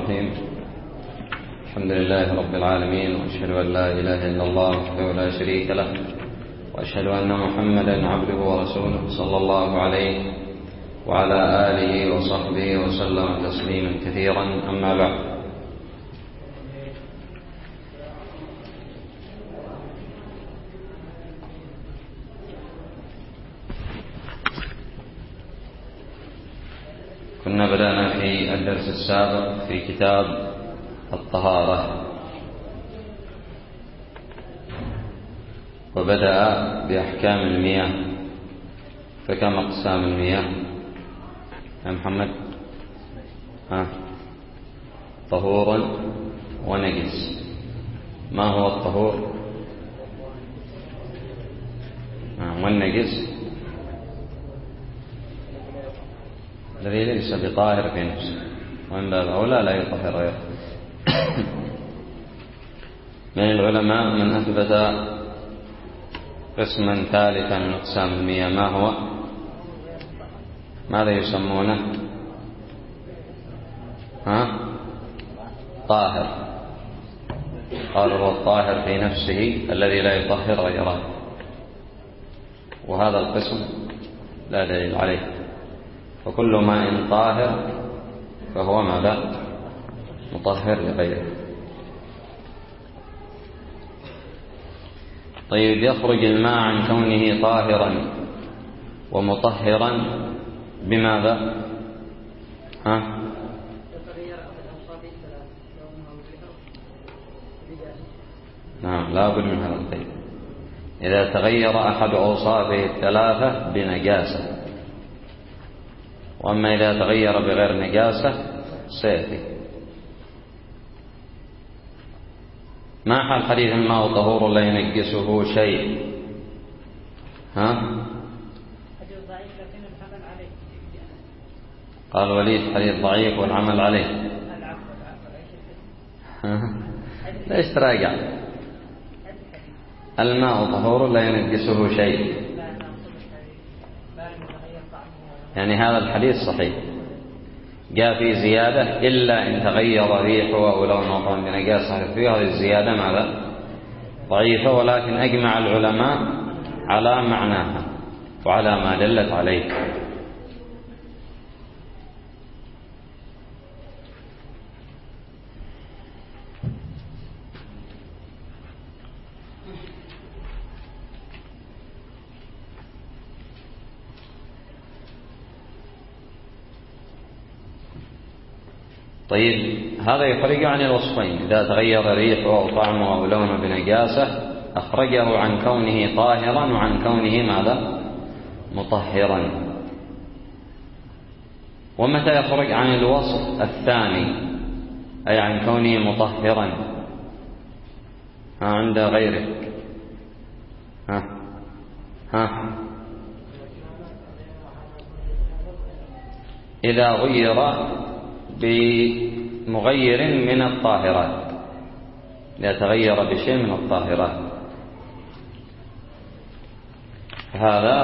الرحيم. الحمد لله رب العالمين، وأشهد أن لا إله إلا الله وحده لا شريك له، وأشهد أن محمدا عبده ورسوله صلى الله عليه وعلى آله وصحبه وسلم تسليما كثيرا. أما بعد، كنا بدأنا في الدرس السابق في كتاب الطهارة، وبدأ بأحكام المياه. فكم أقسام المياه يا محمد؟ طهور ونجس. ما هو الطهور والنجس؟ الذي ليس بطاهر في نفسه، وإن باب أولى لا يطهر غيره. من العلماء من أثبت قسما ثالثا من أقسام المياه. ما هو؟ ماذا يسمونه؟ طاهر. قالوا هو الطاهر في نفسه الذي لا يطهر غيره، وهذا القسم لا دليل عليه. فكل ماء طاهر فهو ماذا؟ مطهر لغيره. طيب، يخرج الماء عن كونه طاهرا ومطهرا بماذا؟ نعم، لا بد من هذا القيد. إذا تغير أحد أوصافه الثلاثة بنجاسة. وأما إذا تغير بغير نجاسة سيأتي. ما حال حديث الماء طهور لا ينجسه شيء؟ قال وليد حديث ضعيف والعمل عليه. ليش تراجع؟ الماء طهور لا ينجسه شيء، يعني هذا الحديث صحيح. جاء في زيادة إلا إن تغير ريحه أو لونه طعم بنجاسة، في هذه الزيادة ماذا؟ ضعيفة، ولكن أجمع العلماء على معناها وعلى ما دلت عليه. طيب، هذا يخرج عن الوصفين. إذا تغير ريحه أو طعمه أو لونه بنجاسة أخرجه عن كونه طاهرا وعن كونه ماذا؟ مطهرا. ومتى يخرج عن الوصف الثاني أي عن كونه مطهرا عند غيره؟ إذا غير بمغير من الطاهرات، إذا تغير بشيء من الطاهرات، هذا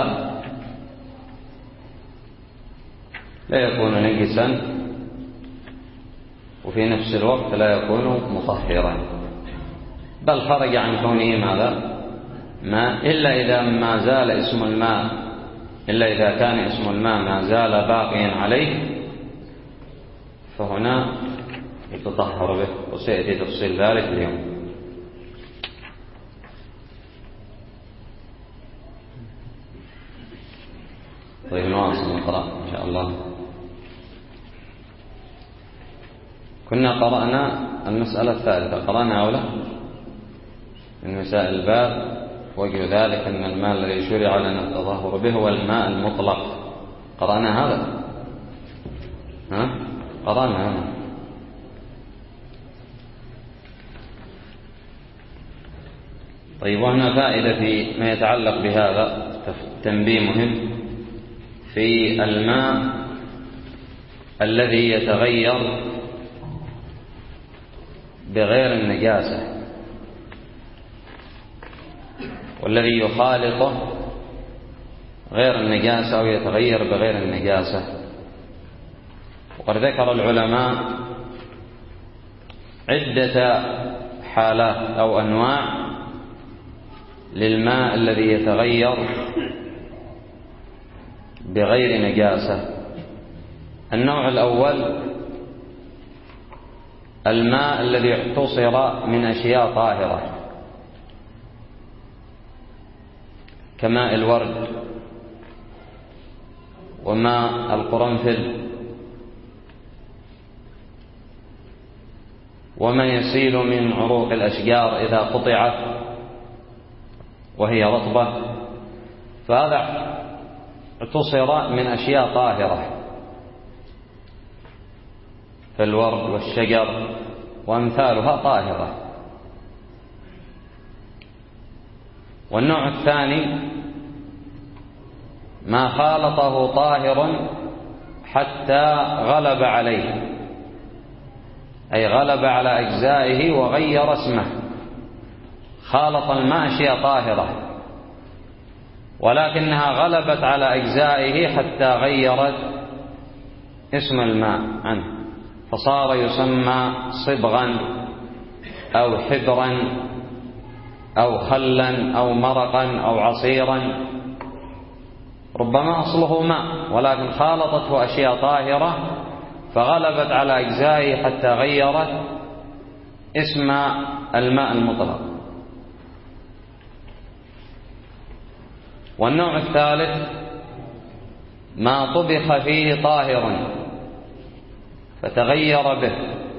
لا يكون نجسا وفي نفس الوقت لا يكون مطهرا، بل خرج عن كونه ماذا؟ ماء. إلا إذا ما زال اسم الماء، إلا إذا كان اسم الماء ما زال باقيا عليه، فهنا يتطهر به، وسيأتي تفصيل ذلك اليوم. طيب، نواصل نقرأ إن شاء الله. كنا قرأنا المسألة الثالثة، قرأنا أولا من مسائل الباب. وجه ذلك أن الماء الذي شرع لنا التطهر به هو الماء المطلق. قرأنا هذا؟ قرأنا هذا. طيب، وهنا فائدة في ما يتعلق بهذا، تنبيه مهم في الماء الذي يتغير بغير النجاسة والذي يخالطه غير النجاسة أو يتغير بغير النجاسة. وقد ذكر العلماء عدة حالات أو أنواع للماء الذي يتغير بغير نجاسة. النوع الأول الماء الذي اعتصر من أشياء طاهرة كماء الورد وماء القرنفل وما يسيل من عروق الأشجار إذا قطعت وهي رطبة، فهذا اعتصر من أشياء طاهرة فالورد والشجر وأمثالها طاهرة. والنوع الثاني ما خالطه طاهر حتى غلب عليه، أي غلب على أجزائه وغير اسمه. خالط الماء أشياء طاهرة ولكنها غلبت على أجزائه حتى غيرت اسم الماء عنه، فصار يسمى صبغا أو حبرا أو خلا أو مرقا أو عصيرا، ربما أصله ماء ولكن خالطته أشياء طاهرة فغلبت على أجزائه حتى غيرت اسم الماء المطلق. والنوع الثالث ما طبخ فيه طاهر فتغير به،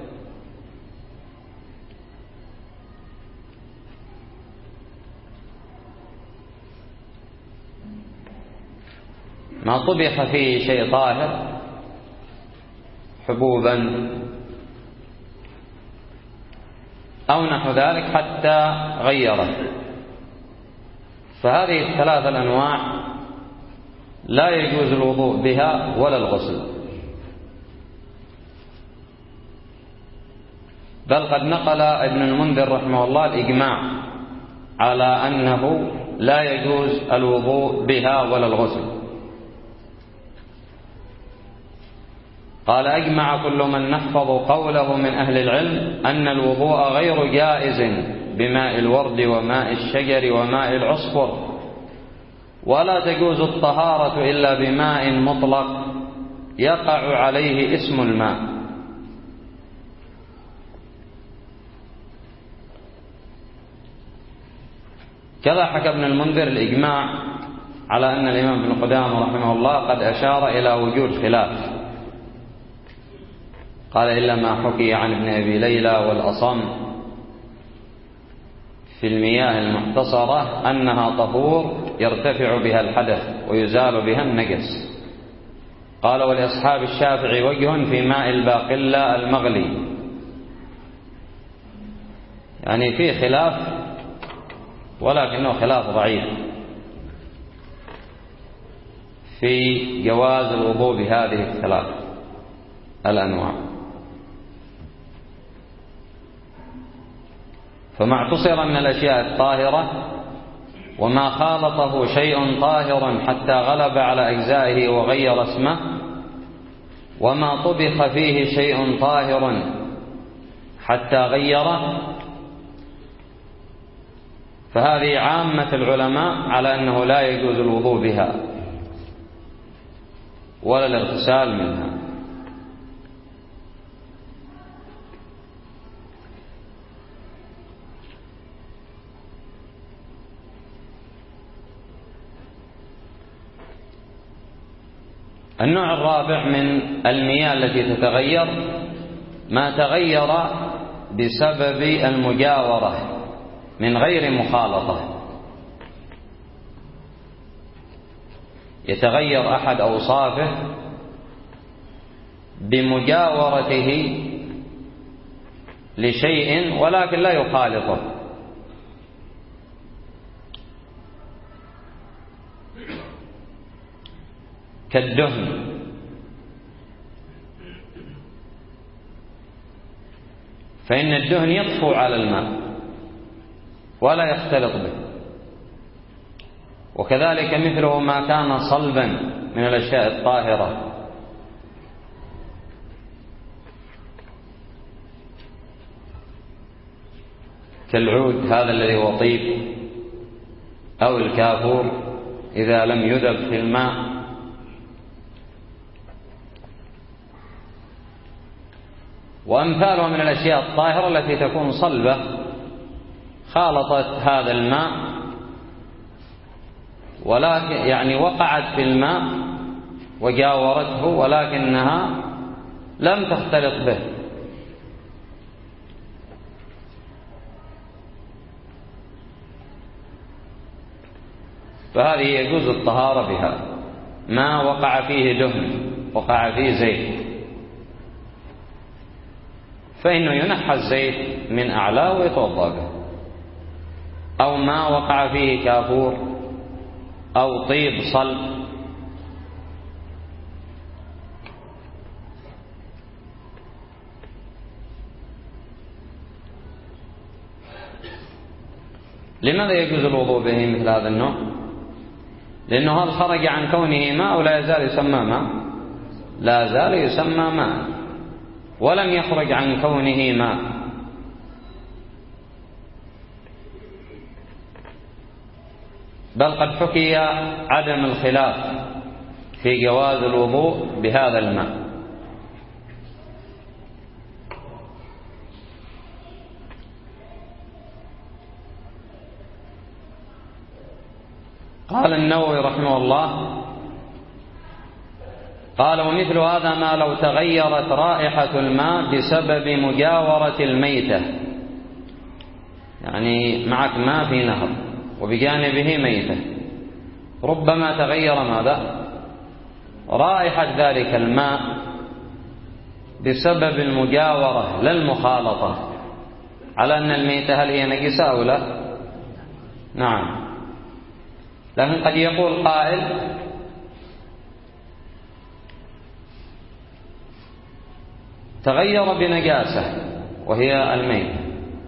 ما طبخ فيه شيء طاهر حبوبا أو نحو ذلك حتى غيره، فهذه الثلاثة الأنواع لا يجوز الوضوء بها ولا الغسل. بل قد نقل ابن المنذر رحمه الله الإجماع على أنه لا يجوز الوضوء بها ولا الغسل. قال أجمع كل من نحفظ قوله من أهل العلم أن الوضوء غير جائز بماء الورد وماء الشجر وماء العصفر، ولا تجوز الطهارة إلا بماء مطلق يقع عليه اسم الماء. كذا حكى ابن المنذر الإجماع على أن الإمام ابن قدامة رحمه الله قد أشار إلى وجود خلاف، قال إلا ما حكي عن ابن أبي ليلى والأصم في المياه المحتصرة أنها طهور يرتفع بها الحدث ويزال بها النجس. قال ولأصحاب الشافعي وجه في ماء الباقلة المغلي، يعني في خلاف ولكنه خلاف ضعيف في جواز الوضوء بهذه الثلاث الأنواع. فما اعتصر من الأشياء الطاهرة وما خالطه شيء طاهر حتى غلب على أجزائه وغير اسمه، وما طبخ فيه شيء طاهر حتى غيره، فهذه عامة العلماء على أنه لا يجوز الوضوء بها ولا الاغتسال منها. النوع الرابع من المياه التي تتغير ما تغير بسبب المجاورة من غير مخالطة. يتغير أحد أوصافه بمجاورته لشيء ولكن لا يخالطه، كالدهن، فإن الدهن يطفو على الماء ولا يختلط به، وكذلك مثله ما كان صلبا من الأشياء الطاهرة كالعود هذا الذي هو طيب أو الكافور إذا لم يذب في الماء. وأمثالها من الأشياء الطاهرة التي تكون صلبة خالطت هذا الماء ولكن يعني وقعت في الماء وجاورته ولكنها لم تختلط به، فهذه يجوز الطهارة بها. ما وقع فيه دهن، وقع فيه زيت، فإنه ينحى الزيت من أعلاه ويتوضأ به. أو ما وقع فيه كافور أو طيب صلب، لماذا يجوز الوضوء به مثل هذا النوع؟ لأنه هل خرج عن كونه ماء ولا يزال يسمى ماء؟ لا زال يسمى ماء ولم يخرج عن كونه ماء. بل قد حكي عدم الخلاف في جواز الوضوء بهذا الماء. قال النووي رحمه الله: قال: ومثل هذا ما لو تغيرت رائحة الماء بسبب مجاورة الميتة، يعني معك ماء في نهر وبجانبه ميتة، ربما تغير ماذا؟ رائحة ذلك الماء بسبب المجاورة لا المخالطة، على أن الميتة هل هي نجسة أو لا؟ نعم. لكن قد يقول قائل: تغير بنجاسة وهي الميتة،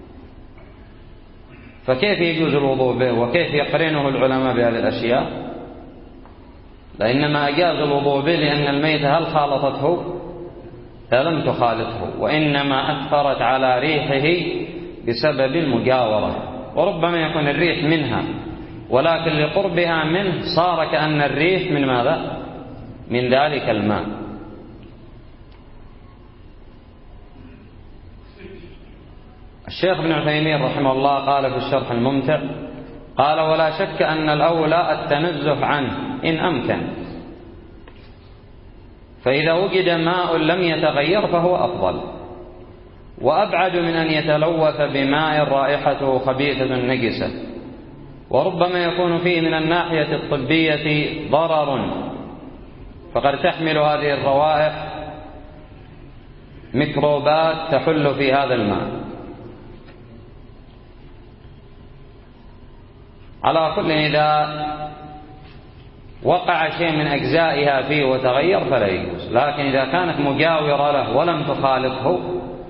فكيف يجوز الوضوء به وكيف يقرنه العلماء بهذه الأشياء؟ لإنما أجاز الوضوء به لأن الميتة هل خالطته؟ لم تخالطه، وإنما أثرت على ريحه بسبب المجاورة، وربما يكون الريح منها ولكن لقربها منه صار كأن الريح من ماذا؟ من ذلك الماء. الشيخ ابن عثيمين رحمه الله قال في الشرح الممتع: قال: ولا شك أن الأولى التنزه عنه إن أمكن، فإذا وجد ماء لم يتغير فهو أفضل، وأبعد من أن يتلوث بماء رائحته خبيثة نجسة، وربما يكون فيه من الناحية الطبية ضرر، فقد تحمل هذه الروائح ميكروبات تحل في هذا الماء. على كل إذا وقع شيء من أجزائها فيه وتغير فلا يجوز، لكن إذا كانت مجاورة له ولم تخالطه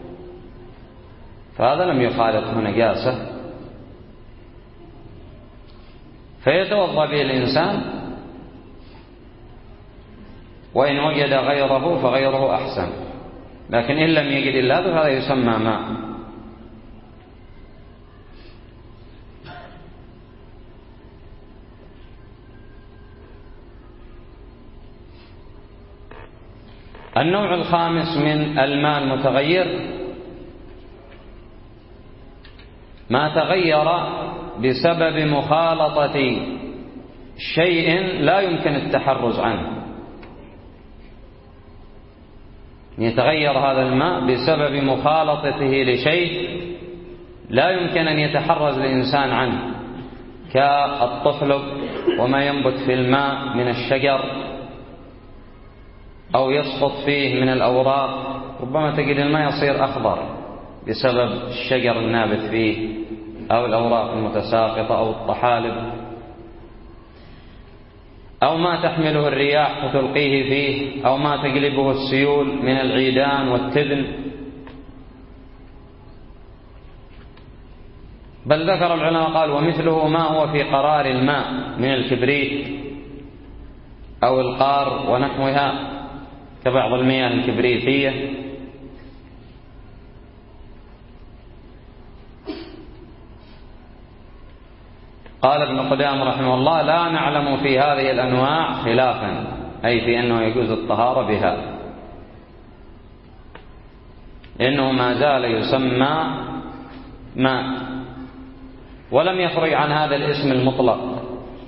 فهذا لم يخالطه نجاسة، فيتوضأ به الإنسان، وإن وجد غيره فغيره أحسن، لكن إن لم يجد إلا هذا فهذا يسمى ماء. النوع الخامس من الماء المتغير ما تغير بسبب مخالطة شيء لا يمكن التحرز عنه، يتغير هذا الماء بسبب مخالطته لشيء لا يمكن أن يتحرز الإنسان عنه، كالطفلب وما ينبت في الماء من الشجر أو يسقط فيه من الأوراق، ربما تجد الماء يصير أخضر بسبب الشجر النابت فيه أو الأوراق المتساقطة أو الطحالب، أو ما تحمله الرياح فتلقيه فيه، أو ما تقلبه السيول من العيدان والتبن. بل ذكر العلماء قال: ومثله ما هو في قرار الماء من الكبريت أو القار ونحوها كبعض المياه الكبريتية. قال ابن قدامة رحمه الله: لا نعلم في هذه الأنواع خلافا، أي في أنه يجوز الطهارة بها، إنه ما زال يسمى ماء ولم يخرج عن هذا الاسم المطلق.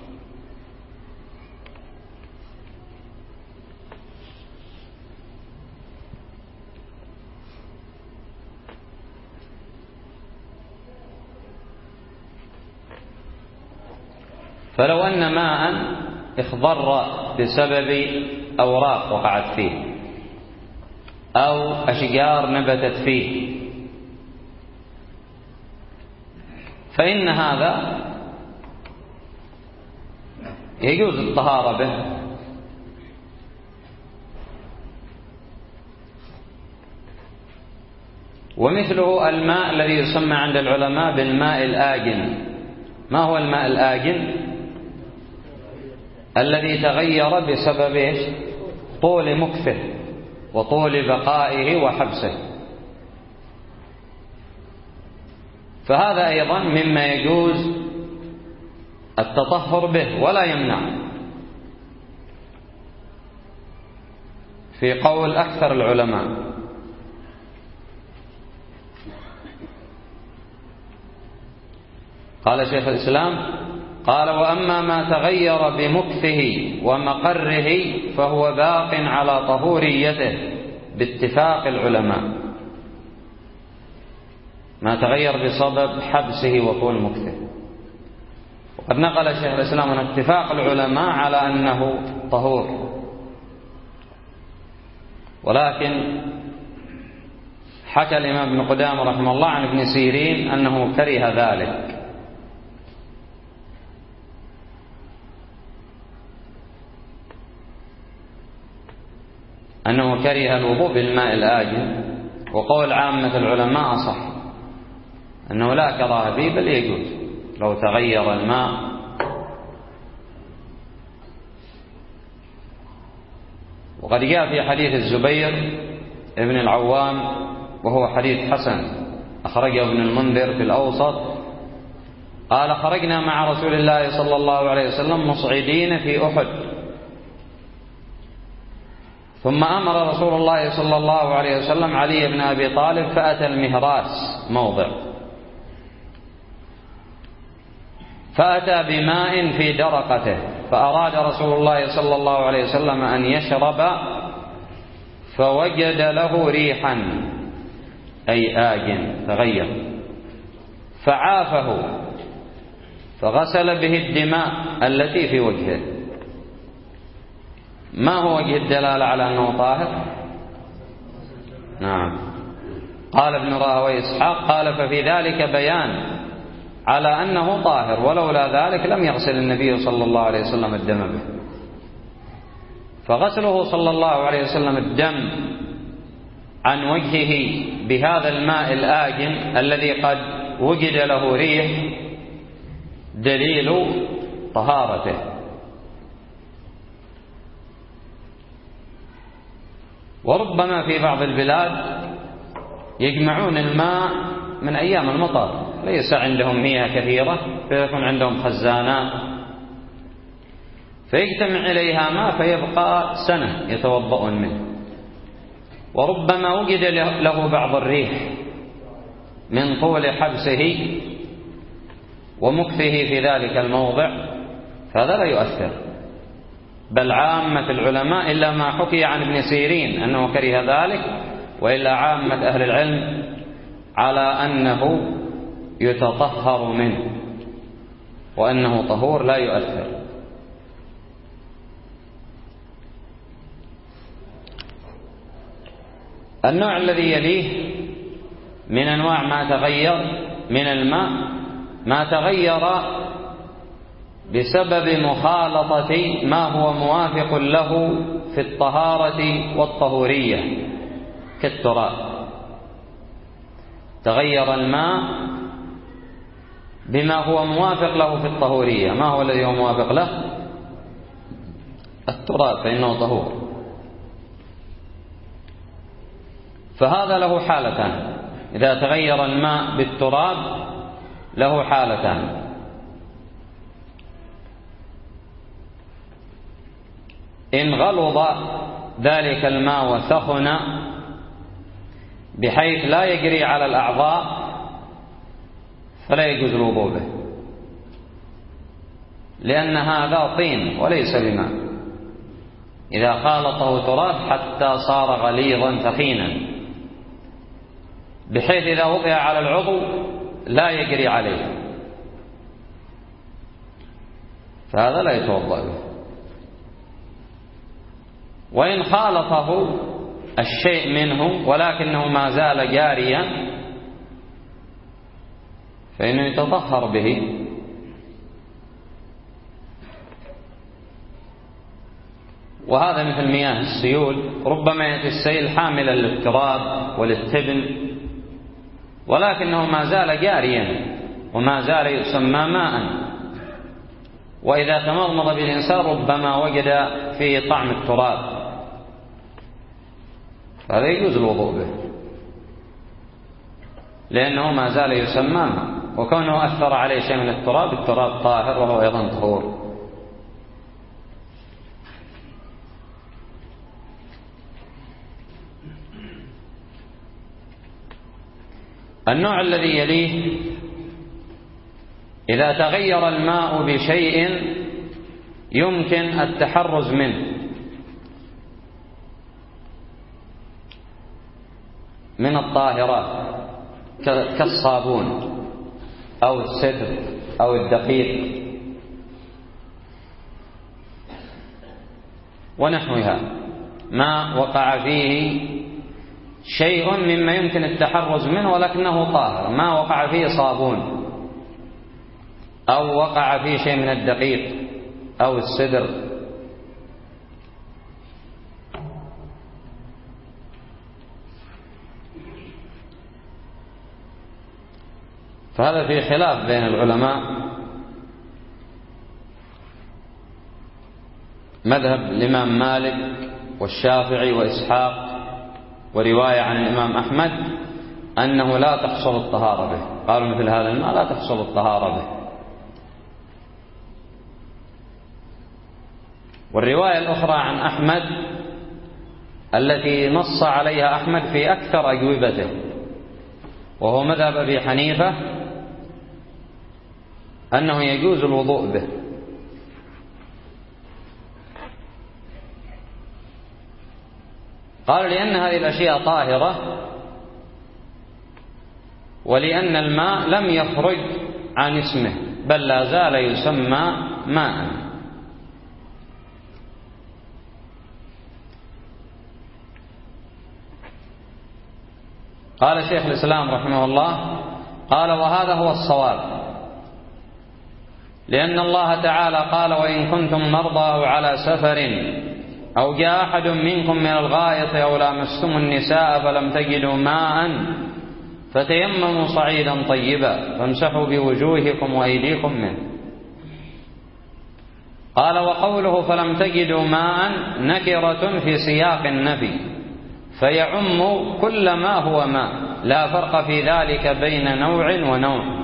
فلو أن ماء اخضر بسبب أوراق وقعت فيه أو أشجار نبتت فيه، فإن هذا يجوز الطهارة به. ومثله الماء الذي يسمى عند العلماء بالماء الآجن. ما هو الماء الآجن؟ الذي تغير بسبب طول مكثه وطول بقائه وحبسه، فهذا أيضا مما يجوز التطهر به ولا يمنع، في قول أكثر العلماء. قال شيخ الإسلام: قال: وأما ما تغير بمكثه ومقره فهو باق على طهوريته باتفاق العلماء. ما تغير بسبب حبسه وطول مكثه. وقد نقل شيخ الإسلام من اتفاق العلماء على أنه طهور، ولكن حكى الإمام ابن قدامة رحمه الله عن ابن سيرين أنه كره ذلك، أنه كره الوضوء بالماء الآجن. وقول عامة العلماء أصح، أنه لا كراهة فيه بل يجوز لو تغير الماء. وقد جاء في حديث الزبير ابن العوام وهو حديث حسن أخرجه ابن المنذر في الأوسط، قال: خرجنا مع رسول الله صلى الله عليه وسلم مصعدين في أحد، ثم أمر رسول الله صلى الله عليه وسلم علي بن أبي طالب فأتى المهراس موضع، فأتى بماء في درقته، فأراد رسول الله صلى الله عليه وسلم أن يشرب، فوجد له ريحا أي آجن تغير، فعافه فغسل به الدماء التي في وجهه. ما هو وجه الدلالة على أنه طاهر؟ نعم. قال ابن راهويه إسحاق: قال: ففي ذلك بيان على أنه طاهر، ولولا ذلك لم يغسل النبي صلى الله عليه وسلم الدم به. فغسله صلى الله عليه وسلم الدم عن وجهه بهذا الماء الآجن الذي قد وجد له ريح دليل طهارته. وربما في بعض البلاد يجمعون الماء من أيام المطر، ليس عندهم مياه كثيرة، فيكون عندهم خزانات، فيجتمع إليها ماء فيبقى سنة يتوضؤون منه. وربما وجد له بعض الريح من طول حبسه ومكثه في ذلك الموضع، فهذا لا يؤثر. بل عامة العلماء إلا ما حكي عن ابن سيرين أنه كره ذلك، وإلا عامة أهل العلم على أنه يتطهر منه وأنه طهور لا يؤثر. النوع الذي يليه من أنواع ما تغير من الماء ما تغير بسبب مخالطة ما هو موافق له في الطهارة والطهورية كالتراب. تغير الماء بما هو موافق له في الطهورية. ما هو الذي هو موافق له؟ التراب، فإنه طهور. فهذا له حالتان، إذا تغير الماء بالتراب له حالتان: إن غلظ ذلك الماء وثخن بحيث لا يجري على الأعضاء فلا يجوز الوضوء به، لأن هذا طين وليس بماء. إذا خالطه تراب حتى صار غليظا ثخينا بحيث إذا وضع على العضو لا يجري عليه، فهذا لا يتوضأ به. وإن خالطه الشيء منه ولكنه ما زال جاريا فإنه يتطهر به. وهذا مثل مياه السيول، ربما يأتي السيل حاملا للتراب وللتبن ولكنه ما زال جاريا وما زال يسمى ماء، وإذا تمضمض بالإنسان ربما وجد فيه طعم التراب، فهذا يجوز الوضوء به لأنه ما زال يسمى ماء، وكونه أثر عليه شيء من التراب، التراب طاهر وهو أيضا طهور. النوع الذي يليه إذا تغير الماء بشيء يمكن التحرز منه من الطاهرات كالصابون أو السدر أو الدقيق ونحوها، ما وقع فيه شيء مما يمكن التحرز منه ولكنه طاهر، ما وقع فيه صابون أو وقع فيه شيء من الدقيق أو السدر، فهذا في خلاف بين العلماء. مذهب الإمام مالك والشافعي وإسحاق ورواية عن الإمام أحمد أنه لا تحصل الطهارة به، قالوا مثل هذا الماء لا تحصل الطهارة به. والرواية الأخرى عن أحمد التي نص عليها أحمد في أكثر أجوبته وهو مذهب أبي حنيفة أنه يجوز الوضوء به، قال لأن هذه الأشياء طاهرة ولأن الماء لم يخرج عن اسمه بل لا زال يسمى ماء. قال شيخ الإسلام رحمه الله قال وهذا هو الصواب، لأن الله تعالى قال وإن كنتم مرضى أو على سفر أو جاء أحد منكم من الغائط أو لامستم النساء فلم تجدوا ماء فتيمموا صعيدا طيبا فامسحوا بوجوهكم وأيديكم منه. قال وقوله فلم تجدوا ماء نكرة في سياق النفي فيعم كل ما هو ماء، لا فرق في ذلك بين نوع ونوع.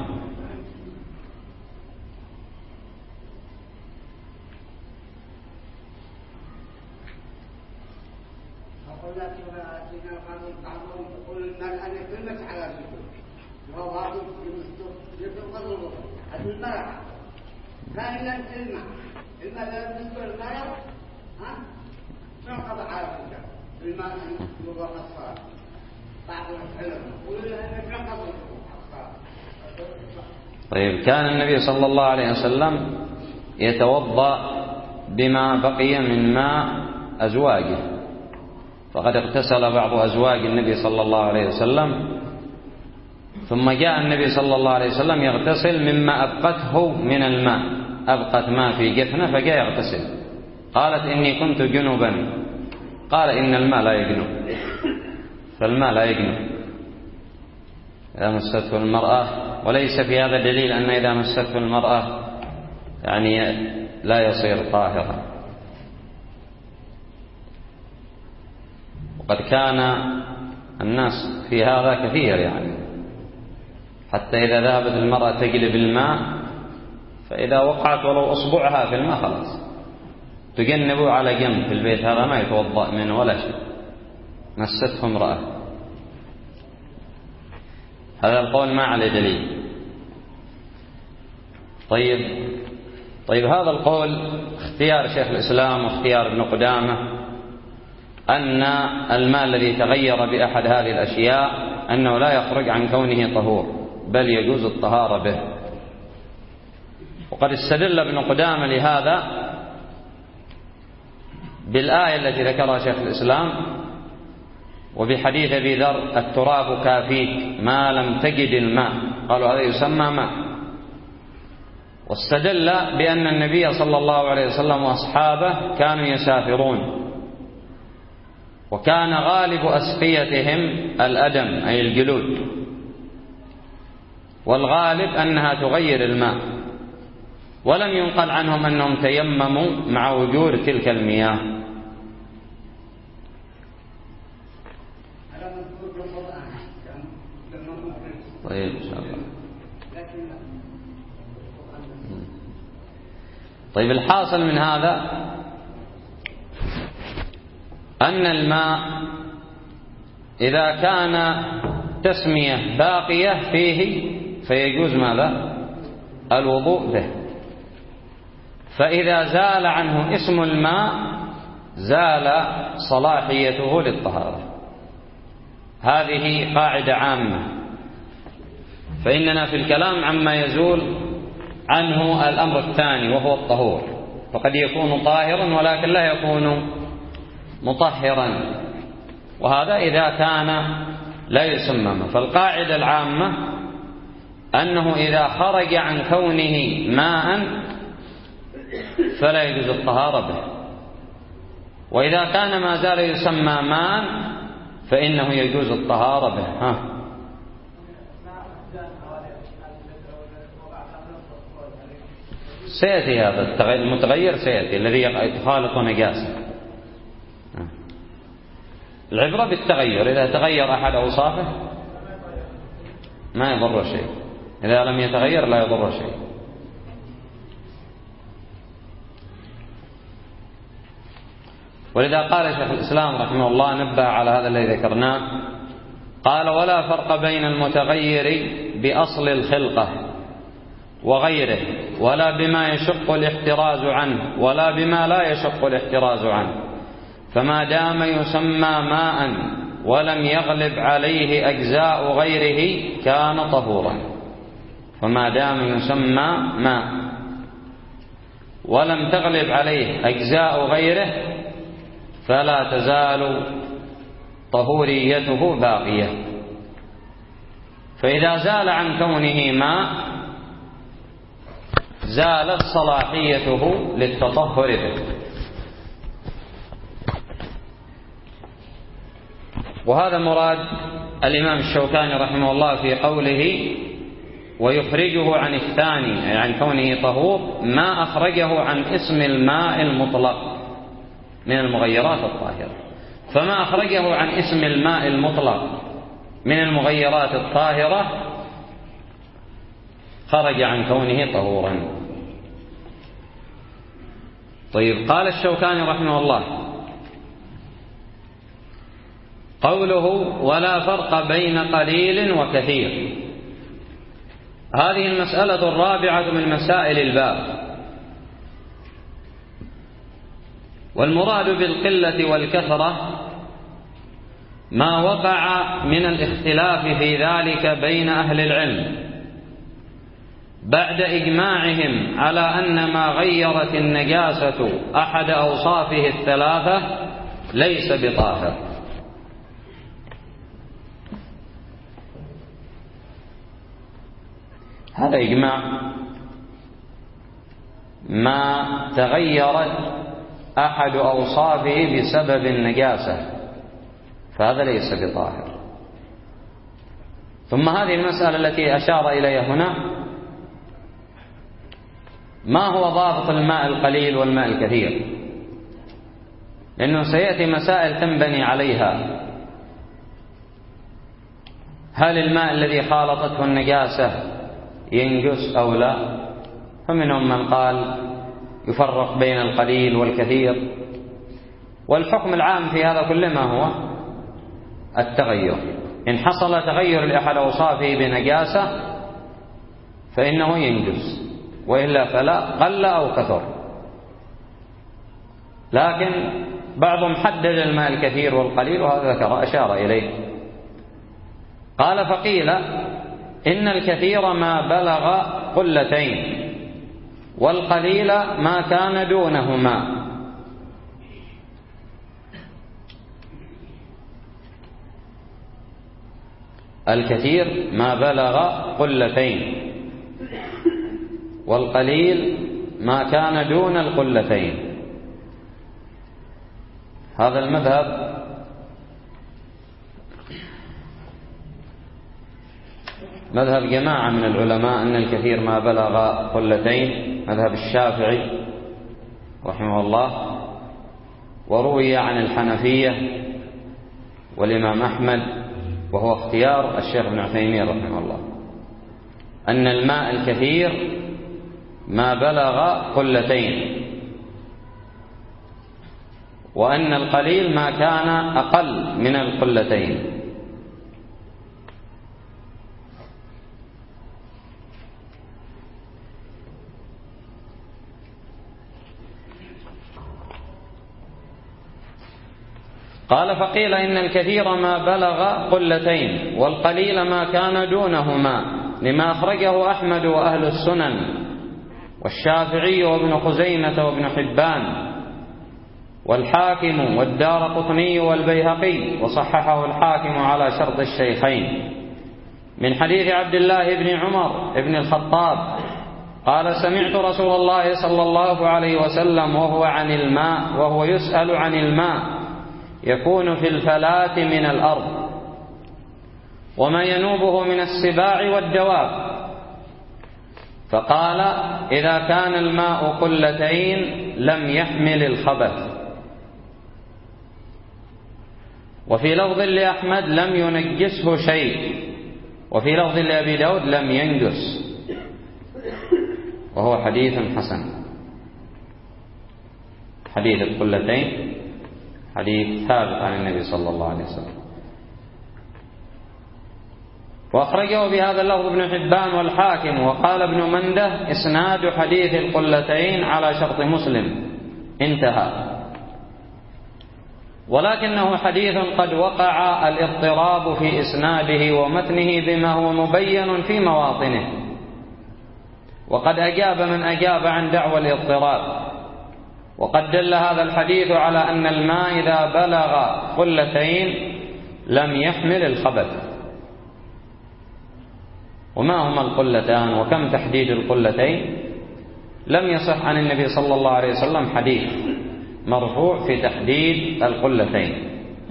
طيب، كان النبي صلى الله عليه وسلم يتوضأ بما بقي من ماء أزواجه، فقد اغتسل بعض أزواج النبي صلى الله عليه وسلم ثم جاء النبي صلى الله عليه وسلم يغتسل مما أبقته من الماء، أبقت ماء في جفنة فجاء يغتسل. قالت إني كنت جنبا، قال إن الماء لا يجنب، فالماء لا يجنب إذا مسته المرأة، وليس في هذا دليل أن إذا مسته المرأة يعني لا يصير طاهرا. وقد كان الناس في هذا كثير، يعني حتى إذا ذهبت المرأة تجلب الماء فإذا وقعت ولو أصبعها في الماء خلاص تجنبوا على جنب في البيت، هذا ما يتوضأ منه ولا شيء، مسته امرأة. هذا القول ما عليه دليل. طيب هذا القول اختيار شيخ الإسلام واختيار ابن قدامة أن الماء الذي تغير بأحد هذه الأشياء أنه لا يخرج عن كونه طهور، بل يجوز الطهارة به. وقد استدل ابن قدامة لهذا بالآية التي ذكرها شيخ الإسلام وبحديث أبي ذر: التراب كافيك ما لم تجد الماء. قالوا هذا يسمى ماء. واستدل بأن النبي صلى الله عليه وسلم وأصحابه كانوا يسافرون، وكان غالب أسقيتهم الأدم أي الجلود، والغالب أنها تغير الماء، ولم ينقل عنهم أنهم تيمموا مع وجود تلك المياه. طيب إن شاء الله. طيب الحاصل من هذا أن الماء إذا كان تسمية باقية فيه فيجوز ماذا؟ الوضوء به. فإذا زال عنه اسم الماء زال صلاحيته للطهارة. هذه قاعدة عامة. فإننا في الكلام عما يزول عنه الأمر الثاني وهو الطهور، فقد يكون طاهرا ولكن لا يكون مطهرا، وهذا إذا كان لا يسمم. فالقاعدة العامة أنه إذا خرج عن كونه ماء فلا يجوز الطهارة به، وإذا كان ما زال يسمى ماء فإنه يجوز الطهارة به. سيأتي هذا المتغير، سيأتي الذي يخالط نجاسة. العبرة بالتغير، إذا تغير أحد أوصافه ما يضر شيء، إذا لم يتغير لا يضر شيء. ولذا قال شيخ الإسلام رحمه الله، نبه على هذا الذي ذكرناه، قال: ولا فرق بين المتغير بأصل الخلقة وغيره، ولا بما يشق الاحتراز عنه ولا بما لا يشق الاحتراز عنه، فما دام يسمى ماء ولم يغلب عليه أجزاء غيره كان طهورا. فما دام يسمى ماء ولم تغلب عليه أجزاء غيره فلا تزال طهوريته باقية. فإذا زال عن كونه ماء زالت صلاحيته للتطهر به. وهذا مراد الإمام الشوكاني رحمه الله في قوله: ويخرجه عن الثاني، أي عن كونه طهور، ما أخرجه عن اسم الماء المطلق من المغيرات الطاهرة. فما أخرجه عن اسم الماء المطلق من المغيرات الطاهرة خرج عن كونه طهورا. طيب، قال الشوكاني رحمه الله: قوله ولا فرق بين قليل وكثير، هذه المسألة الرابعة من مسائل الباب. والمراد بالقلة والكثرة ما وقع من الاختلاف في ذلك بين أهل العلم بعد إجماعهم على أن ما غيرت النجاسة أحد أوصافه الثلاثة ليس بطاهر. هذا إجماع ما تغيرت أحد أوصافه بسبب النجاسة فهذا ليس بطاهر. ثم هذه المسألة التي أشار إليها هنا، ما هو ضابط الماء القليل والماء الكثير؟ لأنه سيأتي مسائل تنبني عليها. هل الماء الذي خالطته النجاسة ينجس أو لا؟ فمنهم من قال يفرق بين القليل والكثير. والحكم العام في هذا كله ما هو؟ التغير. إن حصل تغير لأحد أوصافه بنجاسة فإنه ينجس، وإلا فلا، قل أو كثر. لكن بعضهم حدد الماء الكثير والقليل، وهذا ذكر أشار إليه. قال: فقيل إن الكثير ما بلغ قلتين، والقليل ما كان دونهما. الكثير ما بلغ قلتين، والقليل ما كان دون القلتين. هذا المذهب مذهب جماعة من العلماء أن الكثير ما بلغ قلتين، مذهب الشافعي رحمه الله، وروي عن الحنفية والإمام أحمد، وهو اختيار الشيخ ابن عثيمين رحمه الله، أن الماء الكثير ما بلغ قلتين، وأن القليل ما كان أقل من القلتين. قال: فقيل إن الكثير ما بلغ قلتين، والقليل ما كان دونهما، لما أخرجه أحمد وأهل السنن والشافعي وابن خزيمة وابن حبان والحاكم والدارقطني والبيهقي، وصححه الحاكم على شرط الشيخين، من حديث عبد الله بن عمر بن الخطاب قال: سمعت رسول الله صلى الله عليه وسلم وهو يسأل عن الماء يكون في الفلاة من الأرض، وما ينوبه من السباع والدواب، فقال: إذا كان الماء قلتين لم يحمل الخبث. وفي لفظ لأحمد: لم ينجسه شيء. وفي لفظ لأبي داود: لم ينجس، وهو حديث حسن. حديث القلتين حديث ثابت عن النبي صلى الله عليه وسلم. وأخرجه بهذا اللفظ ابن حبان والحاكم، وقال ابن منده: إسناد حديث القلتين على شرط مسلم، انتهى. ولكنه حديث قد وقع الاضطراب في إسناده ومتنه بما هو مبين في مواطنه، وقد أجاب من أجاب عن دعوى الاضطراب. وقد دل هذا الحديث على أن الماء إذا بلغ قلتين لم يحمل الخبث. وما هما القلتان، وكم تحديد القلتين؟ لم يصح عن النبي صلى الله عليه وسلم حديث مرفوع في تحديد القلتين.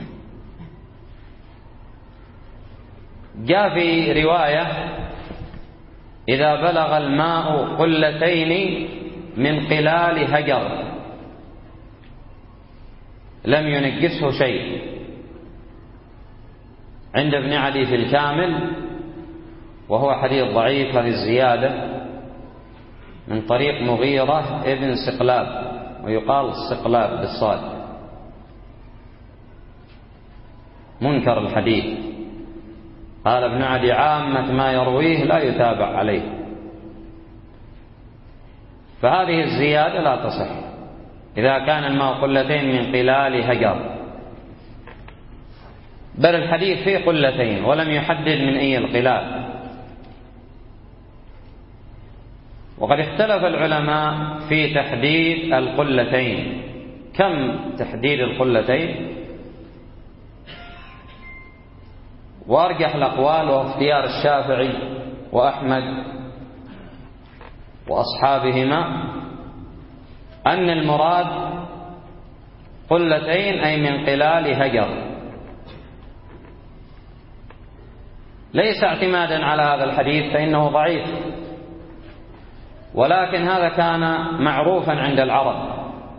جاء في رواية: إذا بلغ الماء قلتين من قلال هجر لم ينجسه شيء، عند ابن عدي في الكامل، وهو حديث ضعيف. هذه الزيادة من طريق مغيرة ابن سقلاب، ويقال السقلاب بالصاد، منكر الحديث. قال ابن عدي: عامة ما يرويه لا يتابع عليه. فهذه الزيادة لا تصح إذا كان الماء قلتين من قلال هجر، بل الحديث فيه قلتين ولم يحدد من أي القلال. وقد اختلف العلماء في تحديد القلتين. كم تحديد القلتين؟ وأرجح الأقوال وهو اختيار الشافعي وأحمد وأصحابهما أن المراد قلتين أي من قلال هجر، ليس اعتمادا على هذا الحديث فإنه ضعيف، ولكن هذا كان معروفا عند العرب،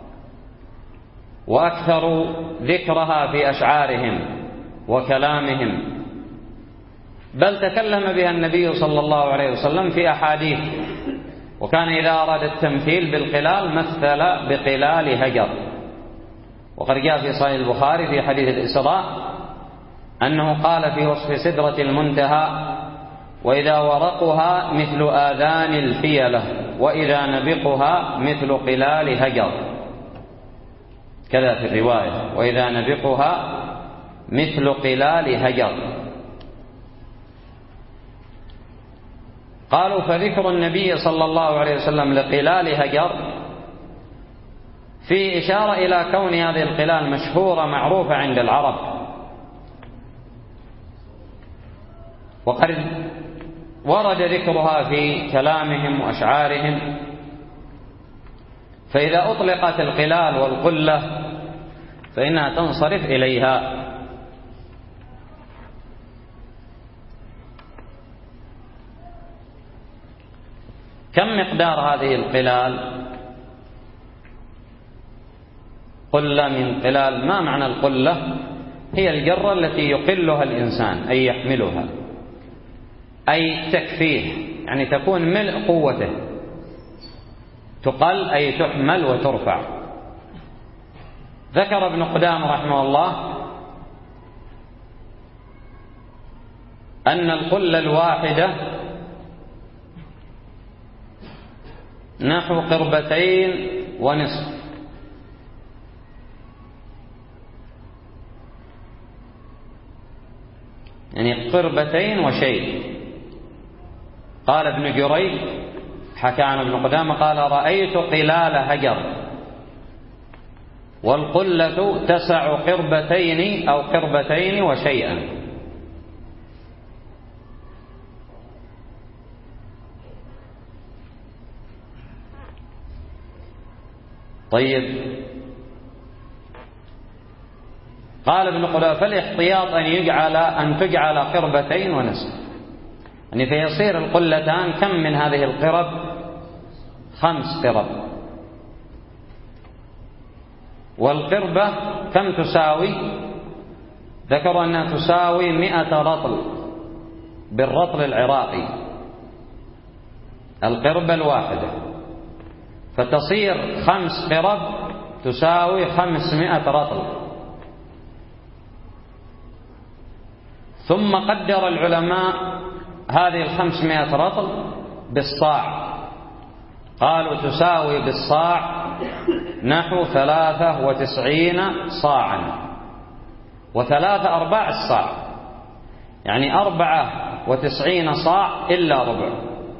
وأكثروا ذكرها في أشعارهم وكلامهم، بل تكلم بها النبي صلى الله عليه وسلم في أحاديث وكان إذا أراد التمثيل بالقلال مثل بقلال هجر. وقد جاء في صحيح البخاري في حديث الإسراء أنه قال في وصف سدرة المنتهى: وإذا ورقها مثل آذان الفيلة وإذا نبقها مثل قلال هجر. كذا في الرواية: وإذا نبقها مثل قلال هجر. قالوا: فذكر النبي صلى الله عليه وسلم لقلال هجر في إشارة إلى كون هذه القلال مشهورة معروفة عند العرب، وقد ورد ذكرها في كلامهم وأشعارهم. فإذا أطلقت القلال والقلة فإنها تنصرف إليها. كم مقدار هذه القلال؟ قلة من قلال. ما معنى القلة؟ هي الجرة التي يقلها الإنسان أي يحملها، أي تكفيه، يعني تكون ملء قوته. تقل أي تحمل وترفع. ذكر ابن قدامة رحمه الله أن القلة الواحدة نحو 2.5 يعني 2 وشيء. قال ابن جريج حكى عن ابن قدامة قال: رأيت قلال هجر والقلة تسع 2 أو 2 وشيئا. طيب، قال ابن قدامة: فالاحتياط أن تجعل 2.5 يعني فيصير القلتان كم من هذه القرب؟ 5 قرب. والقربة كم تساوي؟ ذكروا أنها تساوي 100 رطل بالرطل العراقي، القربة الواحدة، فتصير 5 قرب تساوي 500 رطل. ثم قدر العلماء هذه 500 رطل بالصاع، قالوا تساوي بالصاع نحو 93 صاعا، و3/4 الصاع يعني 94 صاع إلا ربع،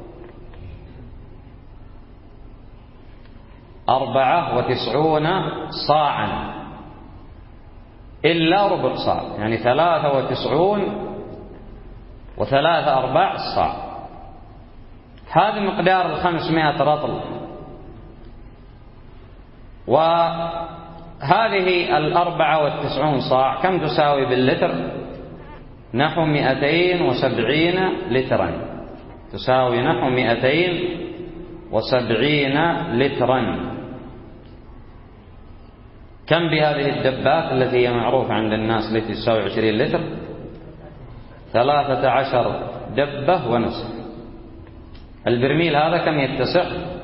94 صاعا إلا ربع صاع، يعني 93 و3/4 الصاع. هذا مقدار 500 رطل. وهذه 94 صاع كم تساوي باللتر؟ نحو 270 لترا، تساوي نحو 270 لترا. كم بهذه الدبات التي هي معروفة عند الناس التي تساوي 20 لتر؟ 13 دبة ونصف. البرميل هذا كم يتسع؟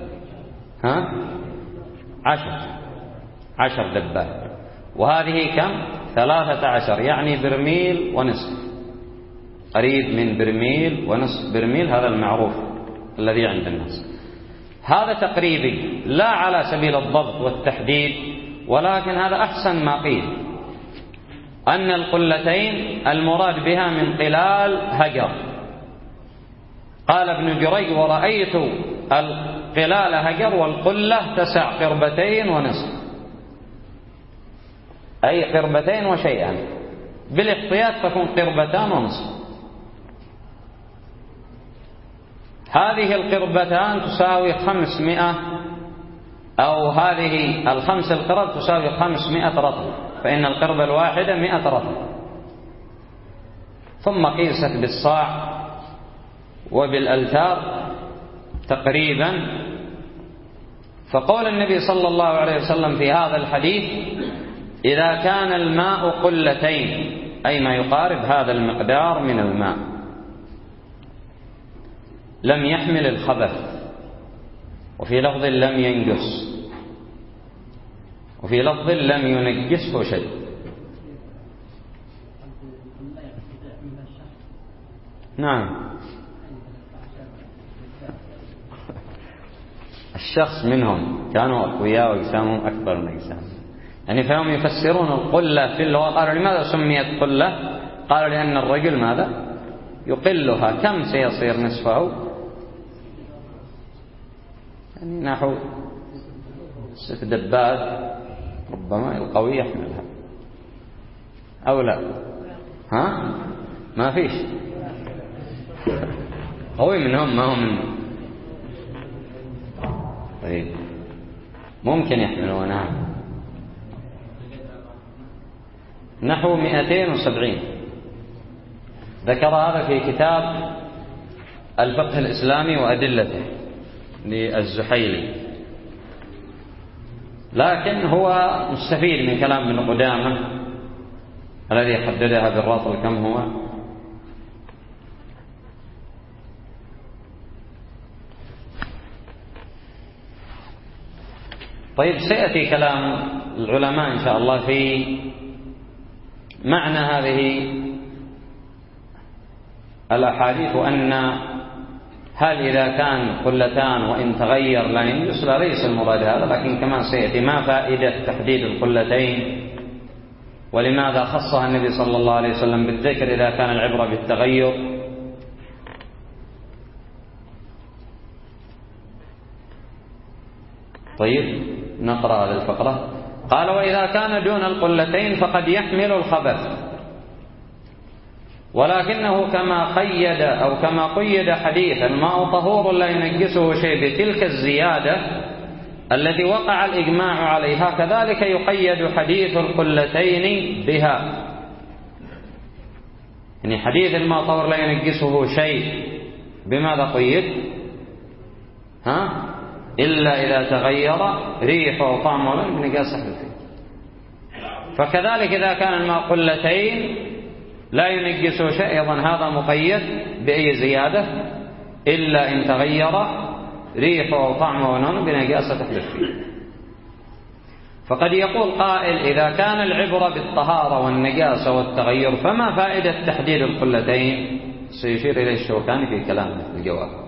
10 دبات. وهذه كم؟ 13، يعني برميل ونصف، قريب من برميل ونصف برميل، هذا المعروف الذي عند الناس. هذا تقريبي لا على سبيل الضبط والتحديد، ولكن هذا أحسن ما قيل، أن القلتين المراد بها من قلال هجر. قال ابن جريج: ورأيت القلال هجر والقلة تسع 2 ونصف، أي 2 وشيئا، بالاحتياط تكون 2 ونصف. هذه 2 تساوي 500، أو هذه 5 القرب تساوي 500 رطل، فإن القربة الواحدة 100 رطل. ثم قيست بالصاع وبالألتار تقريبا. فقول النبي صلى الله عليه وسلم في هذا الحديث: إذا كان الماء قلتين، أي ما يقارب هذا المقدار من الماء، لم يحمل الخبث، وفي لفظ لم ينجس، وفي لفظ لم ينجسه شيء. نعم، الشخص منهم كانوا أقوياء وأجسامهم أكبر من أجسام، يعني فهم يفسرون القلة في اللغة. قالوا لماذا سميت قلة؟ قالوا لأن الرجل ماذا؟ يقلها. كم سيصير نصفه؟ يعني نحو 6 دبات ربما القوي يحملها أو لا. ها؟ ما فيش قوي منهم، ما هو منهم. طيب ممكن يحملونها نحو 270. ذكر هذا في كتاب الفقه الإسلامي وأدلته للزحيلي، لكن هو مستفيد من كلام ابن قدامة الذي حددها بالرطل كم هو. طيب سيأتي كلام العلماء إن شاء الله في معنى هذه الأحاديث، وأن هل إذا كان قلتان وإن تغير لا ينجس؟ لا، ليس المراد هذا، لكن كما سيأتي ما فائدة تحديد القلتين، ولماذا خصها النبي صلى الله عليه وسلم بالذكر إذا كان العبرة بالتغير. طيب نقرأ هذه الفقرة. قال: وإذا كان دون القلتين فقد يحمل الخبث، ولكنه كما قيد أو كما قيد حديث الماء طهور لا ينجسه شيء بتلك الزيادة التي وقع الإجماع عليها، كذلك يقيد حديث القلتين بها. يعني حديث الماء طهور لا ينجسه شيء بماذا قيد؟ إلا إذا تغير ريحه وطعمه بنجاسة فيه. فكذلك إذا كان الماء قلتين لا ينجسه شيء، أيضا هذا مقيد بأي زيادة إلا إن تغير ريحه وطعمه ولونه بنجاسة فيه. فقد يقول قائل: إذا كان العبرة بالطهارة والنجاسة والتغير فما فائدة تحديد القلتين؟ سيشير إليه الشوكاني في كلامه في الجواب.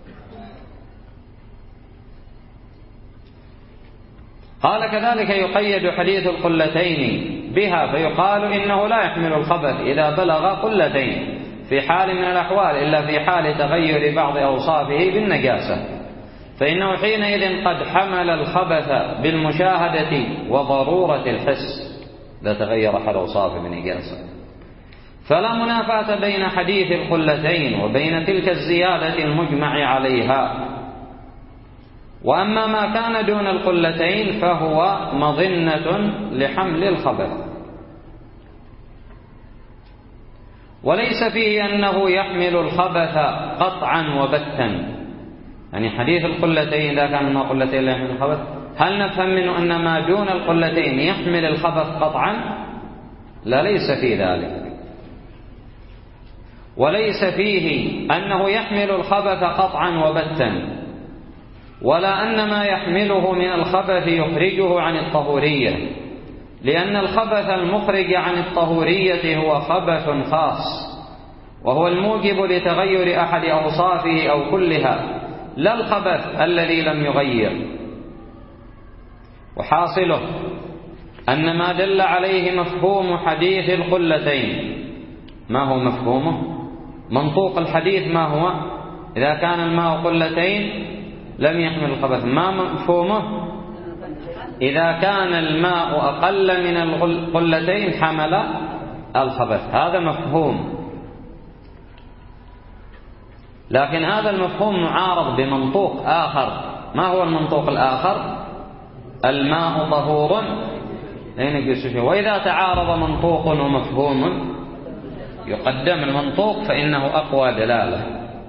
قال: كذلك يقيد حديث القلتين بها، فيقال إنه لا يحمل الخبث إذا بلغ قلتين في حال من الأحوال إلا في حال تغير بعض أوصافه بالنجاسة، فإنه حينئذ قد حمل الخبث بالمشاهدة وضرورة الحس إذا تغير أحد أوصافه بالنجاسة. فلا منافاة بين حديث القلتين وبين تلك الزيادة المجمع عليها. وأما ما كان دون القلتين فهو مظنة لحمل الخبث، وليس فيه أنه يحمل الخبث قطعا وبتا. يعني حديث القلتين إذا كان ما قلتين لا يحمل الخبث، هل نفهم منه أن ما دون القلتين يحمل الخبث قطعا؟ لا، ليس في ذلك. وليس فيه أنه يحمل الخبث قطعا وبتا، ولا أن ما يحمله من الخبث يخرجه عن الطهورية، لأن الخبث المخرج عن الطهورية هو خبث خاص، وهو الموجب لتغير أحد أوصافه أو كلها، لا الخبث الذي لم يغير. وحاصله أن ما دل عليه مفهوم حديث القلتين. ما هو مفهومه؟ منطوق الحديث ما هو؟ إذا كان الماء قلتين لم يحمل الخبث. ما مفهومه؟ إذا كان الماء أقل من القلتين حمل الخبث. هذا مفهوم، لكن هذا المفهوم معارض بمنطوق آخر. ما هو المنطوق الآخر؟ الماء طهور لا ينجس شيء. وإذا تعارض منطوق ومفهوم يقدم المنطوق فإنه أقوى دلالة.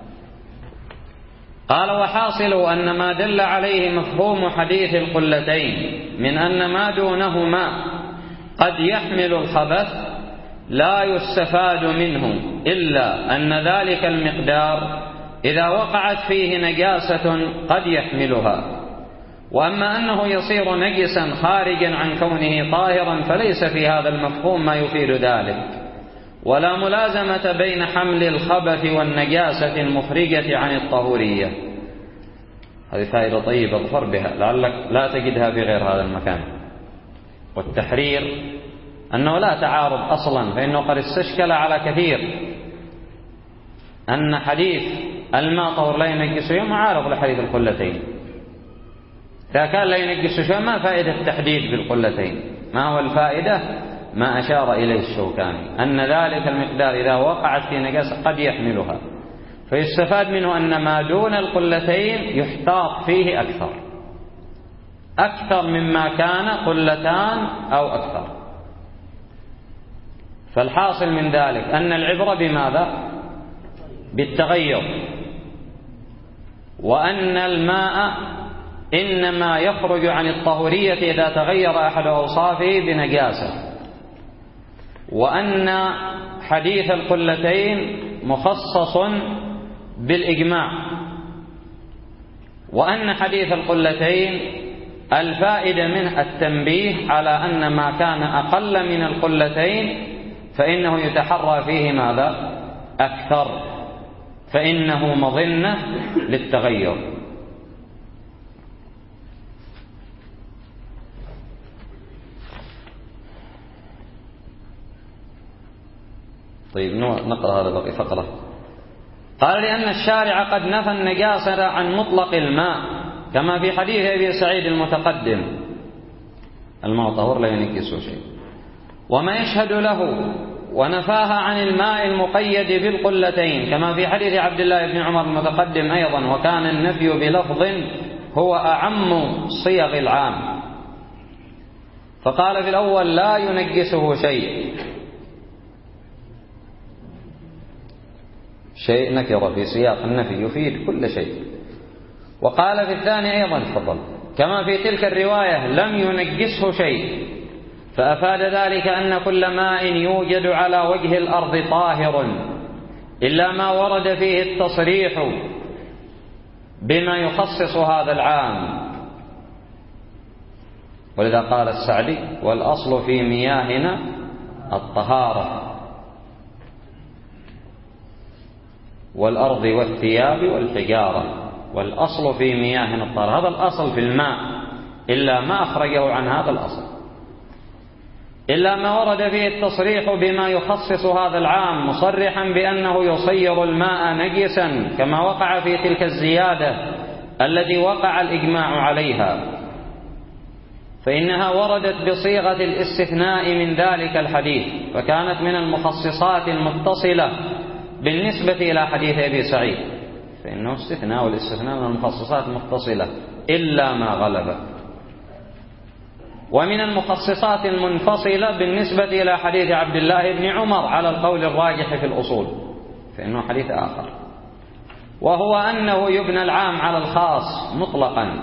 قال: وحاصل أن ما دل عليه مفهوم حديث القلتين من أن ما دونهما قد يحمل الخبث لا يستفاد منه إلا أن ذلك المقدار إذا وقعت فيه نجاسة قد يحملها. وأما أنه يصير نجسا خارجا عن كونه طاهرا فليس في هذا المفهوم ما يفيد ذلك، ولا ملازمة بين حمل الخبث والنجاسة المخرجة عن الطهورية. هذه فائدة طيبة اظفر بها، لعلك لا تجدها في غير هذا المكان. والتحرير أنه لا تعارض أصلا، فإنه قد استشكل على كثير أن حديث الماء طهور لا ينجس شيء معارض لحديث القلتين. إذا كان لا ينجس شيء ما فائدة التحديد بالقلتين؟ ما هو الفائدة؟ ما أشار إليه الشوكاني أن ذلك المقدار إذا وقعت في نجاسة قد يحملها، فيستفاد منه أن ما دون القلتين يحتاط فيه أكثر مما كان قلتان أو أكثر. فالحاصل من ذلك أن العبرة بماذا؟ بالتغير، وأن الماء إنما يخرج عن الطهورية إذا تغير أحد أوصافه بنجاسة، وأن حديث القلتين مخصص بالإجماع، وأن حديث القلتين الفائدة منه التنبيه على أن ما كان أقل من القلتين فإنه يتحرى فيه ماذا؟ أكثر، فإنه مظنة للتغير. طيب نقرأ هذا بقي فقرة. قال لأن الشارع قد نفى النجاسة عن مطلق الماء كما في حديث أبي سعيد المتقدم، الماء طهور لا ينجس شيء، وما يشهد له، ونفاها عن الماء المقيد بالقلتين كما في حديث عبد الله بن عمر المتقدم أيضا، وكان النفي بلفظ هو أعم صيغ العام. فقال في الأول لا ينجسه شيء نكر في سياق النفي يفيد كل شيء. وقال في الثاني أيضا تفضل كما في تلك الرواية لم ينجسه شيء، فأفاد ذلك أن كل ماء يوجد على وجه الأرض طاهر إلا ما ورد فيه التصريح بما يخصص هذا العام. ولذا قال السعدي والأصل في مياهنا الطهارة والأرض والثياب والحجارة، والأصل في مياهنا الطهارة، هذا الأصل في الماء إلا ما أخرجه عن هذا الأصل، إلا ما ورد فيه التصريح بما يخصص هذا العام مصرحا بأنه يصير الماء نجسا كما وقع في تلك الزيادة التي وقع الإجماع عليها، فإنها وردت بصيغة الاستثناء من ذلك الحديث، فكانت من المخصصات المتصلة بالنسبة إلى حديث أبي سعيد، فإنه استثناء، والاستثناء من المخصصات المتصلة إلا ما غلب، ومن المخصصات المنفصلة بالنسبة إلى حديث عبد الله بن عمر على القول الراجح في الأصول، فإنه حديث آخر، وهو أنه يبنى العام على الخاص مطلقا.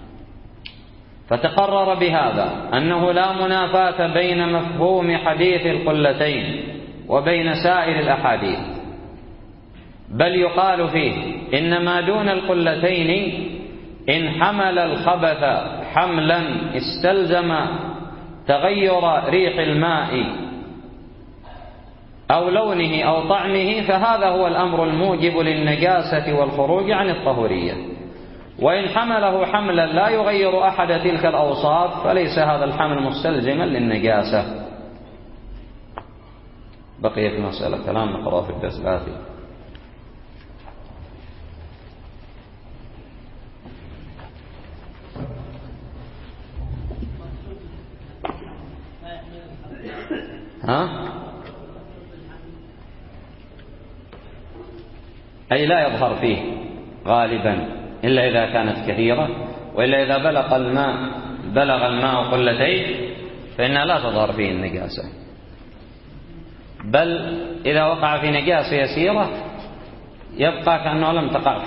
فتقرر بهذا أنه لا منافاة بين مفهوم حديث القلتين وبين سائر الأحاديث، بل يقال فيه إن ما دون القلتين إن حمل الخبث حملا استلزم تغير ريح الماء أو لونه أو طعمه فهذا هو الأمر الموجب للنجاسة والخروج عن الطهورية، وإن حمله حملا لا يغير أحد تلك الأوصاف فليس هذا الحمل مستلزما للنجاسة. بقي في المسألة كلام نقرأ في الدرس الآتي. أي لا يظهر فيه غالبا إلا إذا كانت كثيرة، وإلا إذا بلغ الماء قلتين فإنها لا تظهر فيه النجاسة، بل إذا وقع في نجاسة يسيرة يبقى كأنه لم تقع